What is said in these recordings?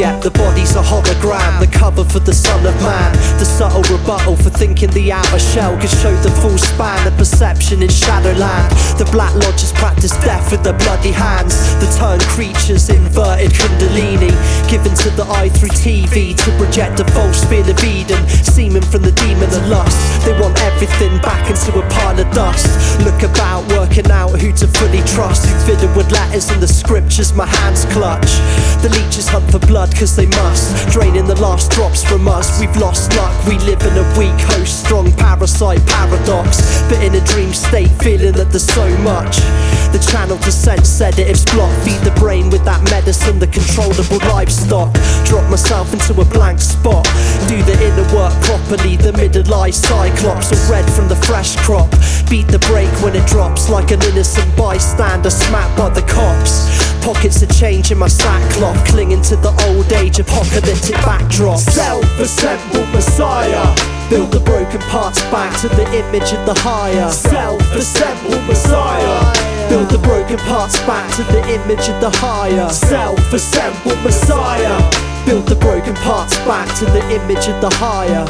Yeah, the body's a hologram, the cover for the Son of Man. The subtle rebuttal for thinking the outer shell could show the full span of perception in Shadowland. The Black Lodgers practice death with their bloody hands. The turned creatures inverted kundalini, given to the eye through TV to project a false feel of Eden, seeming from the demon of lust. They want everything back into a pile of dust. Look about, working out who to fully trust. Who fiddle with letters and the scriptures my hands clutch. The leeches hunt for blood cause they must, draining the last drops from us. We've lost luck, we live in a weak host, strong parasite paradox. But in a dream state, feeling that there's so much. The channel to sense sedatives block, feed the brain with that medicine, the controllable livestock. Drop myself into a blank spot, do the inner work properly, the middle-eye cyclops, all red from the fresh crop. Beat the brake when it drops, like an innocent bystander smacked by the cops. Pockets of change in my sackcloth, clinging to the old age apocalyptic backdrop. Self-assembled Messiah, build the broken parts back to the image of the higher. Self-assembled Messiah, build the broken parts back to the image of the higher. Self-assembled Messiah, build the broken parts back to the image of the higher.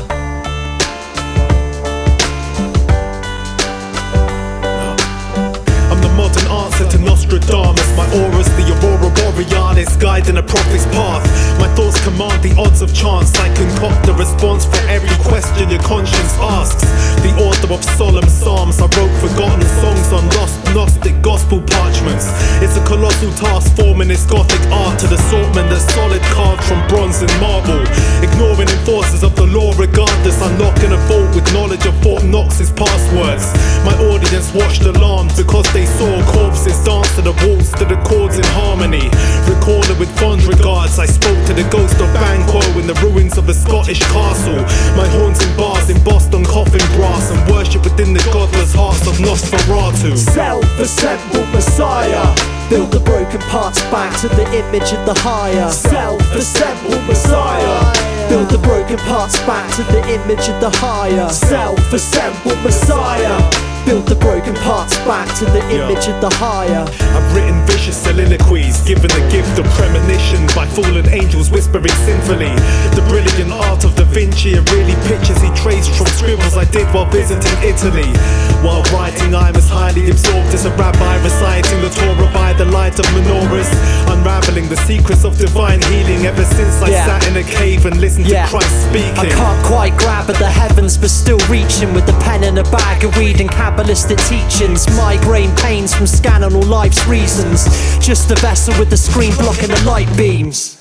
Modern answer to Nostradamus. My aura's the aurora borealis, guiding a prophet's path. My thoughts command the odds of chance. I concoct the response for every question your conscience asks. The author of solemn psalms, I wrote forgotten songs on lost Gnostic gospel parchments. It's a colossal task forming this gothic art to the swordsman that's solid carved from bronze and marble. Ignoring enforcers of the law regardless, unlocking a vault with knowledge of Fort Knox's passwords. My audience watched alarmed because they saw corpses dance to the waltz, to the chords in harmony. Recalling with fond regards, I spoke to the ghost of Banquo in the ruins of a Scottish castle. My haunting bars embossed on coffin brass, and worship within the godless hearts of Nosferatu. Self-assembled Messiah, build the broken parts back to the image of the higher. Self-assembled Messiah, build the broken parts back to the image of the higher. Self-assembled Messiah, build the broken parts back to the image of the higher. I've written vicious soliloquies, given the gift of premonition by fallen angels whispering sinfully. The brilliant art of Da Vinci are really pictures he traced from scribbles I did while visiting Italy. While writing, I'm as highly absorbed as a rabbi reciting the Torah by the light of menorahs, unraveling the secrets of divine healing ever since I sat in a cave and listened to Christ speaking. I can't quite grab at the heavens, but still reaching with a pen and a bag of weed and Kabbalistic teachings. Migraine pains from scanning all life's reasons. Just a vessel with the screen blocking the light beams.